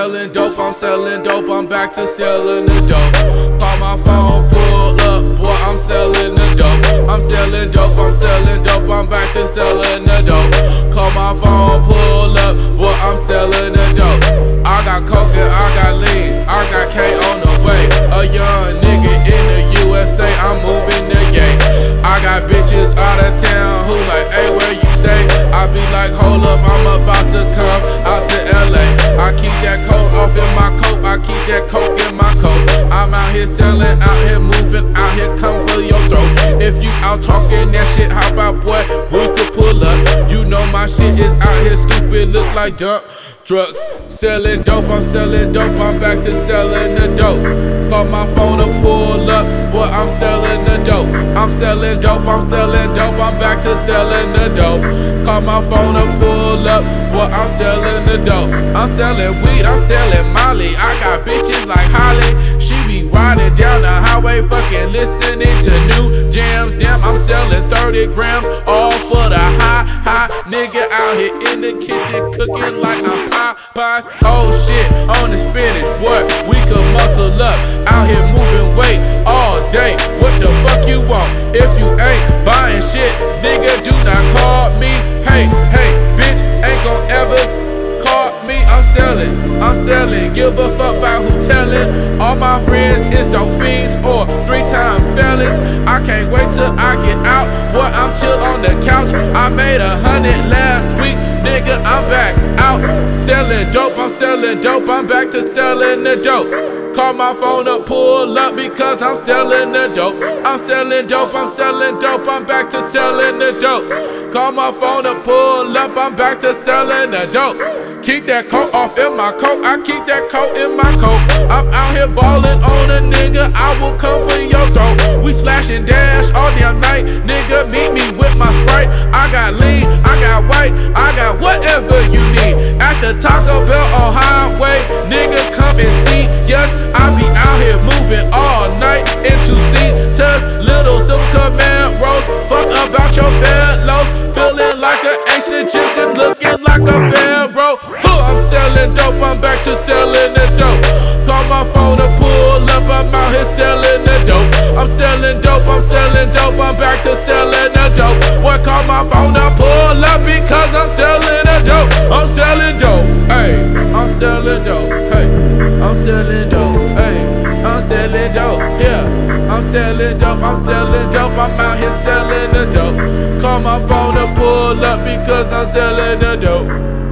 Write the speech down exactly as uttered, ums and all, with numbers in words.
selling dope, I'm selling dope, I'm back to selling the dope. Call my phone, pull up, boy, I'm selling the dope. I'm selling dope, I'm selling dope, I'm back to selling the dope. Call my phone, pull up, boy, I'm selling the dope. I got coke and I got lean, I got K on the way. A young nigga in the U S A, I'm moving the game. I got bitches out of town who like, hey, where you stay? I be like, hold up, I'm about to come out to L A. I keep that coat off in my coat, I keep that coke in my coat. I'm out here selling, out here moving, out here come for your throat. If you out talking that shit, how about boy, we could pull up. You know my shit is out here stupid, look like dump drugs. Selling dope, I'm selling dope, I'm back to selling the dope. Call my phone to pull up, boy, I'm selling the dope. I'm selling dope, I'm selling dope, I'm back to selling the dope. Call my phone to pull up, boy, I'm selling the dope. I'm selling weed, I'm selling Molly. I got bitches like Holly. She be riding down the highway, fucking listening to new jams. Damn, I'm selling thirty grams, all for the high, high. Nigga out here in the kitchen cooking like I'm Popeyes. Oh shit, on the spinach, what? We could muscle up, out here moving weight all day. What the fuck you want? If you ain't buying shit, nigga, do not call me. Hey, hey, bitch, ain't gon' ever call me. I'm selling, I'm selling. Give a fuck about who tellin'. All my friends is dope fiends or three-time felons. I can't wait till I get out. Boy, I'm chill on the couch. I made a hundred last week. Nigga, I'm back out. Selling dope, I'm selling dope. I'm back to selling the dope. Call my phone up, pull up because I'm selling the dope. I'm selling dope, I'm selling dope. I'm back to selling the dope. Call my phone up, pull up. I'm back to selling the dope. Keep that coat off in my coat, I keep that coat in my coat. I'm out here ballin' on a nigga, I will come for your throat. We slash and dash all damn night, nigga, meet me with my Sprite. I got lean, I got white, I got whatever you need. At the Taco Bell on highway, nigga, come and see. Yes, I be out here moving all night in two seaters, little silver command rolls. Fuck about your fellows, feeling like an ancient Egyptian, looking like a pharaoh. I'm selling dope, I'm back to selling the dope. Call my phone to pull up, I'm out here selling the dope. I'm selling dope, I'm selling dope, I'm back to selling the dope. Boy, call my phone to pull up because I'm selling the dope. I'm selling dope, hey, I'm selling dope, hey, I'm selling dope, hey, I'm selling dope, yeah. I'm selling dope, I'm selling dope, I'm out here selling the dope. Call my phone to pull up because I'm selling the dope.